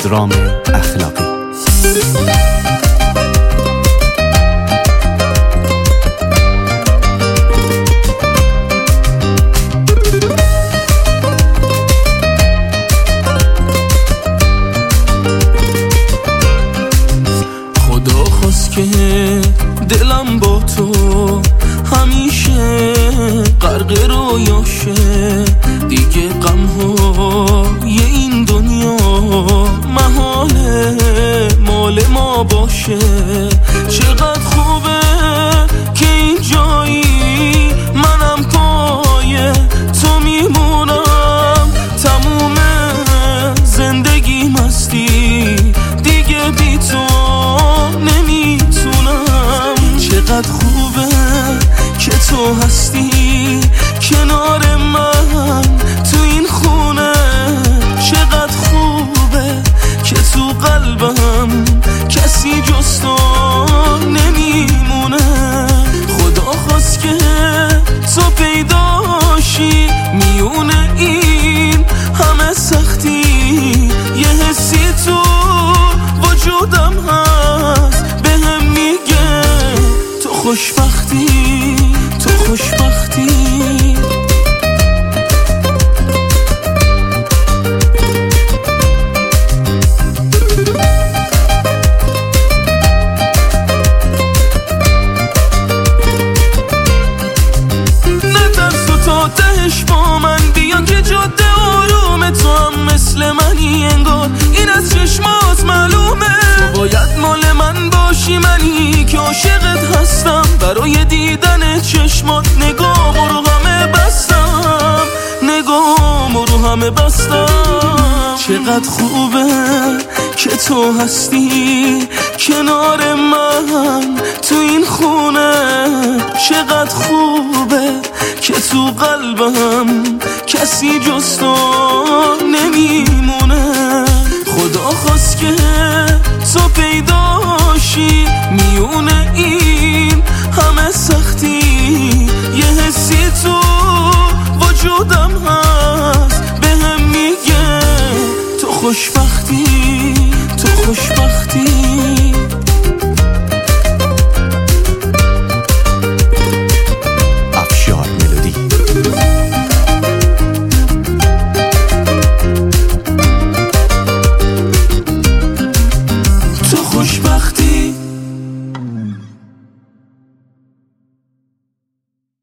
پدرام اخلاقی. خدا خواست که دلم با تو همیشه غرق رویاشه، دیگه غم‌های این دنیا محاله مال ما باشه. چقدر خوبه که این جایی منم پای تو میمونم، تموم زندگی مستی دیگه بی تو نمیتونم. چقدر خوبه که تو هستی کنار من تو این خونه، چقدر خوبه که تو قلبم کسی جز تو نمیمونه. خدا خواست که تو پیداشی میونه این همه سختی، یه حسی تو وجودم هست بهم میگه تو خوشبختی، تو خوشبختی. نترس تا تهش با من بیا که جاده آرومه، تو هم مثل منی انگار این از چشمات معلومه. تو باید مال من باشی، منی که عاشقت هستم، برای دیدن چشمات نگامو رو همه بستم، نگامو رو همه بستم. چقدر خوبه که تو هستی کنار من تو این خونه، چقدر خوبه که تو قلبم کسی جز تو نمیمونه. خدا خواست که تو پیداشی میونه این همه سختی، یه حسی تو وجودم هست بهم میگه تو خوشبختی، تو خوشبختی. خوشبختی